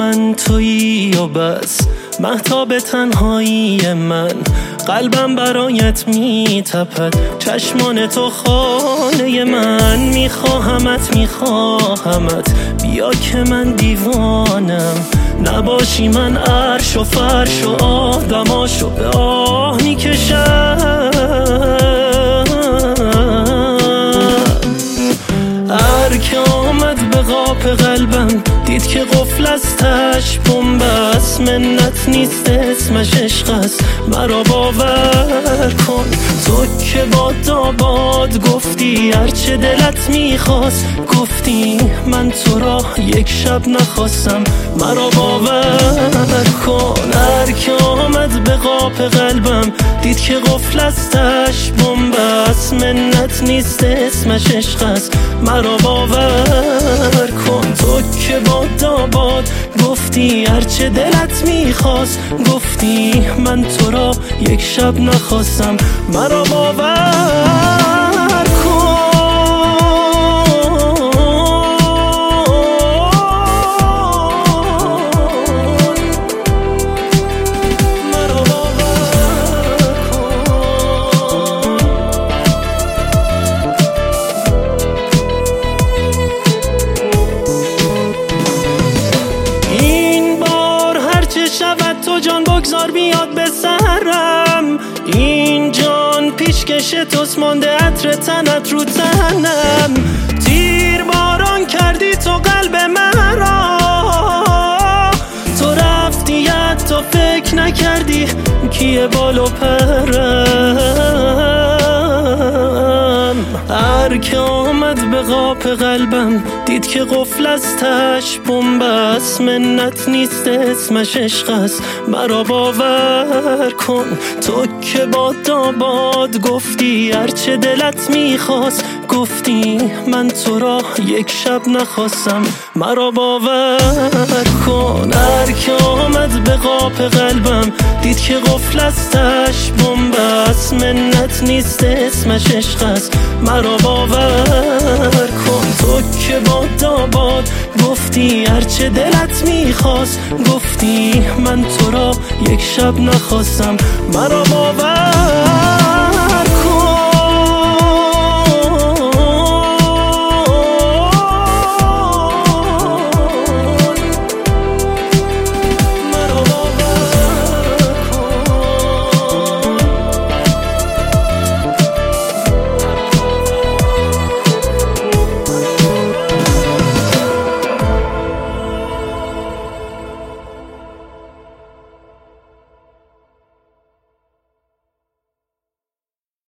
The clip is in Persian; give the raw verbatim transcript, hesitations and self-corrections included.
من تویی و بس، مهتاب تنهایی من. قلبم برایت میتپد، چشمان تو خانه من. میخواهمت میخواهمت، بیا که من دیوانم. نباشی من عرش و فرش و آدماشو به آه میکشم. هر که آمد به قاپ قلبم، دید که قفل از تش بمب است. منت نیست اسمش عشق است، مرا باور کن. تو که باد آباد گفتی هرچه دلت میخواست، گفتی من تو را یک شب نخواستم، مرا باور کن. هر که آمد به قاپ قلبم، دید که قفل از تش بمب است. منت نیست اسمش عشق است، مرا باور کن. تو که باد آباد گفتی هرچه دلت میخواست، گفتی من تو را یک شب نخواستم، مرا باور کن. مرا باور کن. این بار هرچه شود تو جان بگذار بیاد به سرم. این جان پیشکش توست، مانده عطر تنت رو تنم. تیر باران کردی تو قلب مرا، تو رفتی حتی فکر نکردی کیه بال و پرم. هر که آمد به قاپ قلبم، دید که قفل از تش بمب است. منت نیست اسمش عشق است، مرا باور کن. تو که باد آباد گفتی هرچه دلت میخواست، گفتی من تو را یک شب نخواستم، مرا باور کن. هر که آمد به قاپ قلبم، دید که قفل از تش بمب است. منت نیست اسمش عشق است، مرا باور کن. تو که باد آباد گفتی هرچه دلت میخواست، گفتی من تو را یک شب نخواستم، مرا باور